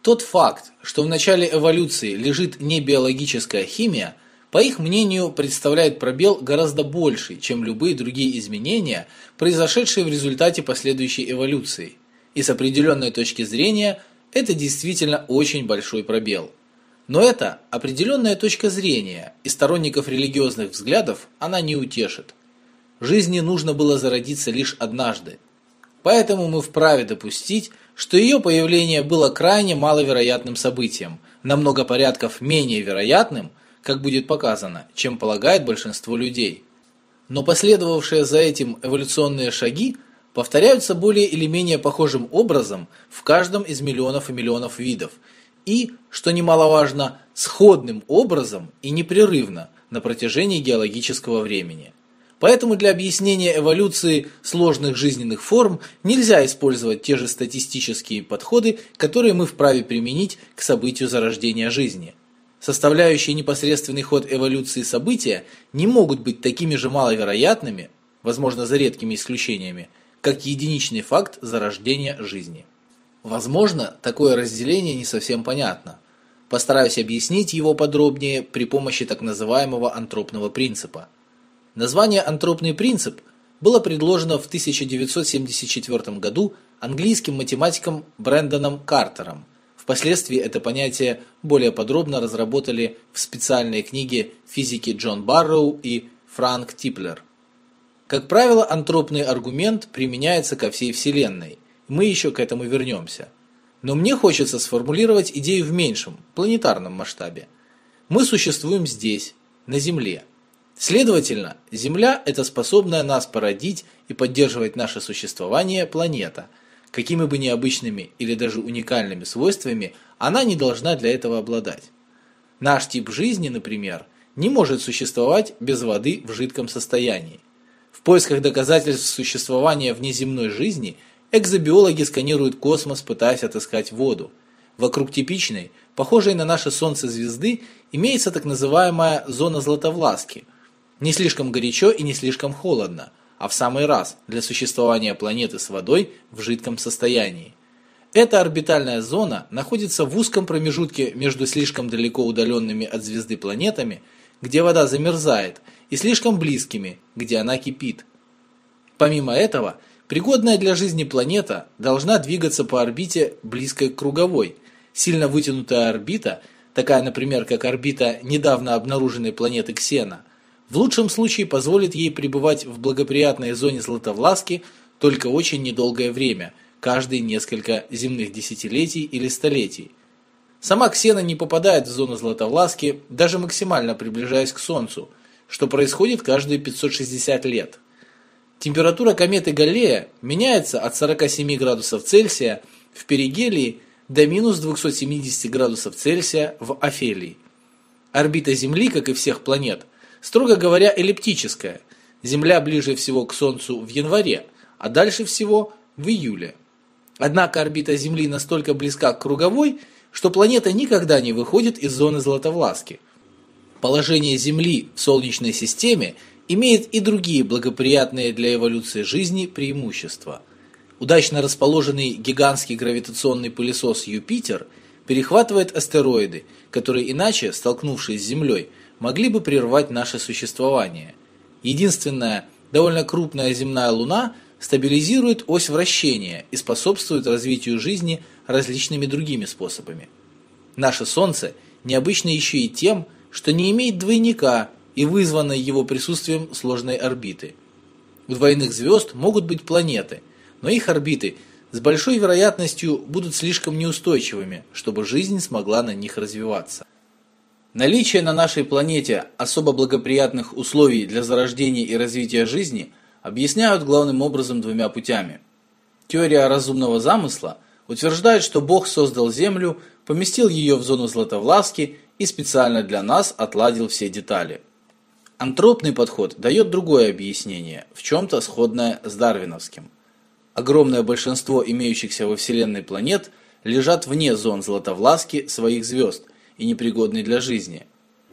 Тот факт, что в начале эволюции лежит не биологическая химия, по их мнению, представляет пробел гораздо больший, чем любые другие изменения, произошедшие в результате последующей эволюции. И с определенной точки зрения, это действительно очень большой пробел. Но это определенная точка зрения, и сторонников религиозных взглядов она не утешит. Жизни нужно было зародиться лишь однажды. Поэтому мы вправе допустить, что ее появление было крайне маловероятным событием, на много порядков менее вероятным, как будет показано, чем полагает большинство людей. Но последовавшие за этим эволюционные шаги повторяются более или менее похожим образом в каждом из миллионов и миллионов видов, и, что немаловажно, сходным образом и непрерывно на протяжении геологического времени. Поэтому для объяснения эволюции сложных жизненных форм нельзя использовать те же статистические подходы, которые мы вправе применить к событию зарождения жизни. Составляющие непосредственный ход эволюции события не могут быть такими же маловероятными, возможно, за редкими исключениями, как единичный факт зарождения жизни. Возможно, такое разделение не совсем понятно. Постараюсь объяснить его подробнее при помощи так называемого антропного принципа. Название «антропный принцип» было предложено в 1974 году английским математиком Брэндоном Картером. Впоследствии это понятие более подробно разработали в специальной книге физики Джон Барроу и Франк Типлер. Как правило, антропный аргумент применяется ко всей Вселенной. Мы еще к этому вернемся. Но мне хочется сформулировать идею в меньшем, планетарном масштабе. Мы существуем здесь, на Земле. Следовательно, Земля – это способная нас породить и поддерживать наше существование планета. Какими бы необычными или даже уникальными свойствами она не должна для этого обладать. Наш тип жизни, например, не может существовать без воды в жидком состоянии. В поисках доказательств существования внеземной жизни экзобиологи сканируют космос, пытаясь отыскать воду. Вокруг типичной, похожей на наше Солнце звезды, имеется так называемая зона Златовласки. Не слишком горячо и не слишком холодно, а в самый раз для существования планеты с водой в жидком состоянии. Эта орбитальная зона находится в узком промежутке между слишком далеко удаленными от звезды планетами, где вода замерзает, и слишком близкими, где она кипит. Помимо этого, пригодная для жизни планета должна двигаться по орбите близкой к круговой. Сильно вытянутая орбита, такая, например, как орбита недавно обнаруженной планеты Ксена, в лучшем случае позволит ей пребывать в благоприятной зоне Златовласки только очень недолгое время, каждые несколько земных десятилетий или столетий. Сама Ксена не попадает в зону Златовласки, даже максимально приближаясь к Солнцу, что происходит каждые 560 лет. Температура кометы Галлея меняется от 47 градусов Цельсия в перигелии до минус 270 градусов Цельсия в афелии. Орбита Земли, как и всех планет, строго говоря, эллиптическая. Земля ближе всего к Солнцу в январе, а дальше всего в июле. Однако орбита Земли настолько близка к круговой, что планета никогда не выходит из зоны Златовласки. Положение Земли в Солнечной системе имеет и другие благоприятные для эволюции жизни преимущества. Удачно расположенный гигантский гравитационный пылесос Юпитер перехватывает астероиды, которые иначе, столкнувшись с Землей, могли бы прервать наше существование. Единственная, довольно крупная земная Луна стабилизирует ось вращения и способствует развитию жизни различными другими способами. Наше Солнце необычно еще и тем, что не имеет двойника и вызванной его присутствием сложной орбиты. У двойных звезд могут быть планеты, но их орбиты с большой вероятностью будут слишком неустойчивыми, чтобы жизнь смогла на них развиваться. Наличие на нашей планете особо благоприятных условий для зарождения и развития жизни объясняют главным образом двумя путями. Теория разумного замысла утверждает, что Бог создал Землю, поместил ее в зону Златовласки и специально для нас отладил все детали. Антропный подход дает другое объяснение, в чем-то сходное с дарвиновским. Огромное большинство имеющихся во Вселенной планет лежат вне зон Златовласки своих звезд и непригодны для жизни.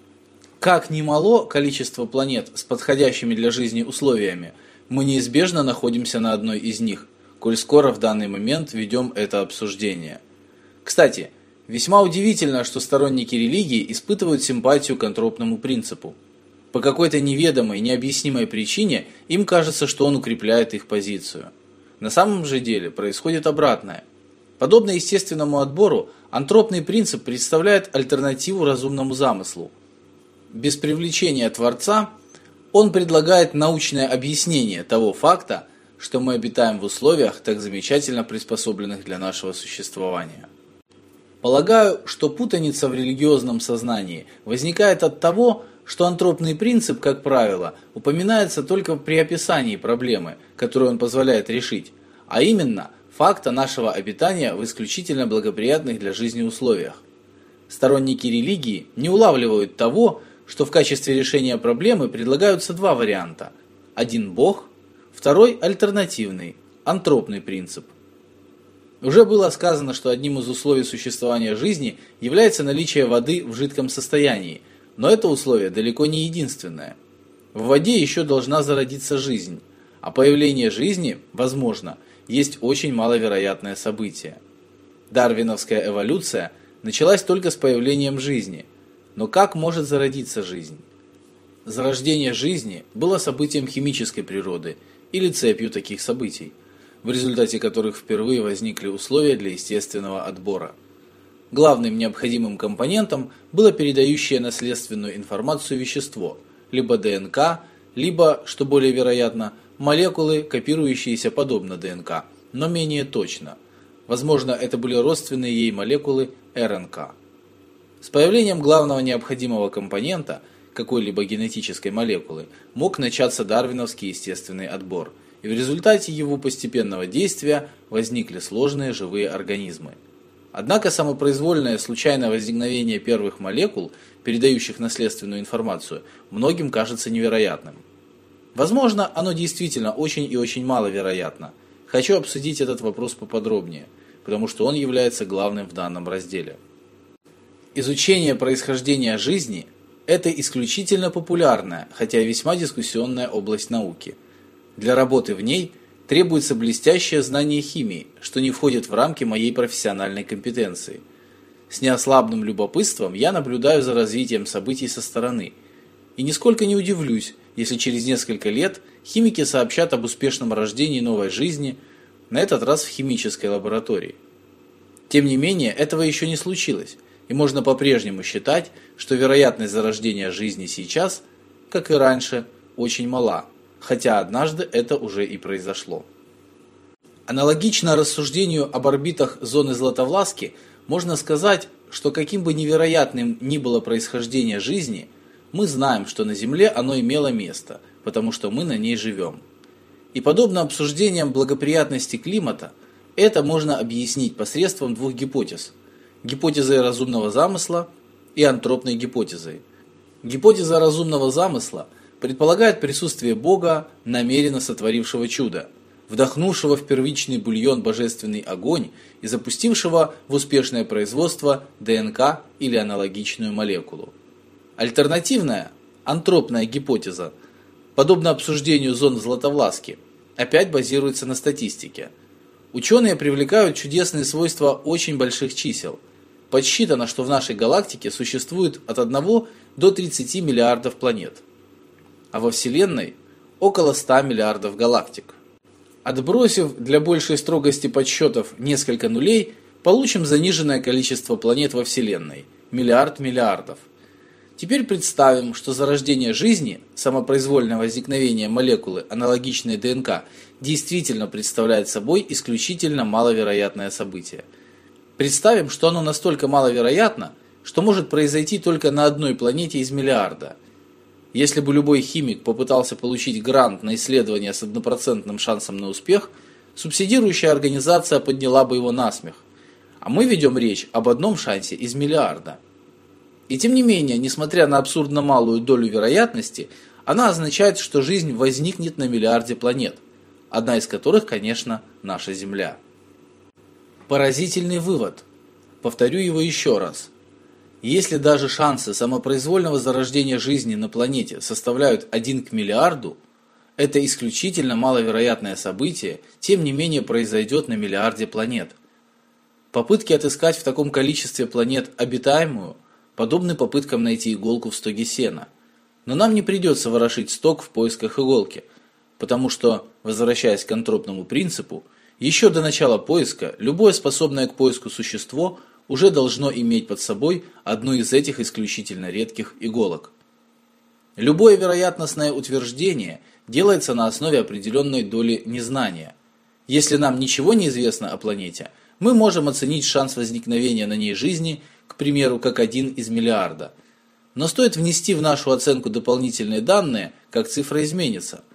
Как ни мало количество планет с подходящими для жизни условиями, мы неизбежно находимся на одной из них, коль скоро в данный момент ведем это обсуждение. Кстати, Весьма удивительно, что сторонники религии испытывают симпатию к антропному принципу. По какой-то неведомой, необъяснимой причине им кажется, что он укрепляет их позицию. На самом же деле происходит обратное. Подобно естественному отбору, антропный принцип представляет альтернативу разумному замыслу. Без привлечения Творца он предлагает научное объяснение того факта, что мы обитаем в условиях, так замечательно приспособленных для нашего существования. Полагаю, что путаница в религиозном сознании возникает от того, что антропный принцип, как правило, упоминается только при описании проблемы, которую он позволяет решить, а именно факта нашего обитания в исключительно благоприятных для жизни условиях. Сторонники религии не улавливают того, что в качестве решения проблемы предлагаются два варианта. Один – Бог, второй – альтернативный, антропный принцип. Уже было сказано, что одним из условий существования жизни является наличие воды в жидком состоянии, но это условие далеко не единственное. В воде еще должна зародиться жизнь, а появление жизни, возможно, есть очень маловероятное событие. Дарвиновская эволюция началась только с появлением жизни, но как может зародиться жизнь? Зарождение жизни было событием химической природы или цепью таких событий, в результате которых впервые возникли условия для естественного отбора. Главным необходимым компонентом было передающее наследственную информацию вещество, либо ДНК, либо, что более вероятно, молекулы, копирующиеся подобно ДНК, но менее точно. Возможно, это были родственные ей молекулы РНК. С появлением главного необходимого компонента какой-либо генетической молекулы мог начаться дарвиновский естественный отбор, и в результате его постепенного действия возникли сложные живые организмы. Однако самопроизвольное случайное возникновение первых молекул, передающих наследственную информацию, многим кажется невероятным. Возможно, оно действительно очень и очень маловероятно. Хочу обсудить этот вопрос поподробнее, потому что он является главным в данном разделе. Изучение происхождения жизни – это исключительно популярная, хотя и весьма дискуссионная область науки. Для работы в ней требуется блестящее знание химии, что не входит в рамки моей профессиональной компетенции. С неослабным любопытством я наблюдаю за развитием событий со стороны. И нисколько не удивлюсь, если через несколько лет химики сообщат об успешном рождении новой жизни, на этот раз в химической лаборатории. Тем не менее, этого еще не случилось, и можно по-прежнему считать, что вероятность зарождения жизни сейчас, как и раньше, очень мала, хотя однажды это уже и произошло. Аналогично рассуждению об орбитах зоны Златовласки, можно сказать, что каким бы невероятным ни было происхождение жизни, мы знаем, что на Земле оно имело место, потому что мы на ней живем. И подобно обсуждениям благоприятности климата, это можно объяснить посредством двух гипотез – гипотезой разумного замысла и антропной гипотезой. Гипотеза разумного замысла предполагает присутствие Бога, намеренно сотворившего чудо, вдохнувшего в первичный бульон божественный огонь и запустившего в успешное производство ДНК или аналогичную молекулу. Альтернативная, антропная гипотеза, подобно обсуждению зон Златовласки, опять базируется на статистике. Ученые привлекают чудесные свойства очень больших чисел. Подсчитано, что в нашей галактике существует от 1 до 30 миллиардов планет, а во Вселенной около 100 миллиардов галактик. Отбросив для большей строгости подсчетов несколько нулей, получим заниженное количество планет во Вселенной – миллиард миллиардов. Теперь представим, что зарождение жизни, самопроизвольное возникновение молекулы, аналогичной ДНК, действительно представляет собой исключительно маловероятное событие. Представим, что оно настолько маловероятно, что может произойти только на одной планете из миллиарда. Если бы любой химик попытался получить грант на исследование с 1% шансом на успех, субсидирующая организация подняла бы его на смех. А мы ведем речь об одном шансе из миллиарда. И тем не менее, несмотря на абсурдно малую долю вероятности, она означает, что жизнь возникнет на миллиарде планет, одна из которых, конечно, наша Земля. Поразительный вывод. Повторю его еще раз. Если даже шансы самопроизвольного зарождения жизни на планете составляют 1 к миллиарду, это исключительно маловероятное событие, тем не менее произойдет на миллиарде планет. Попытки отыскать в таком количестве планет обитаемую подобны попыткам найти иголку в стоге сена. Но нам не придется ворошить стог в поисках иголки, потому что, возвращаясь к антропному принципу, еще до начала поиска любое способное к поиску существо уже должно иметь под собой одну из этих исключительно редких иголок. Любое вероятностное утверждение делается на основе определенной доли незнания. Если нам ничего не известно о планете, мы можем оценить шанс возникновения на ней жизни, к примеру, как 1 из миллиарда. Но стоит внести в нашу оценку дополнительные данные, как цифра изменится.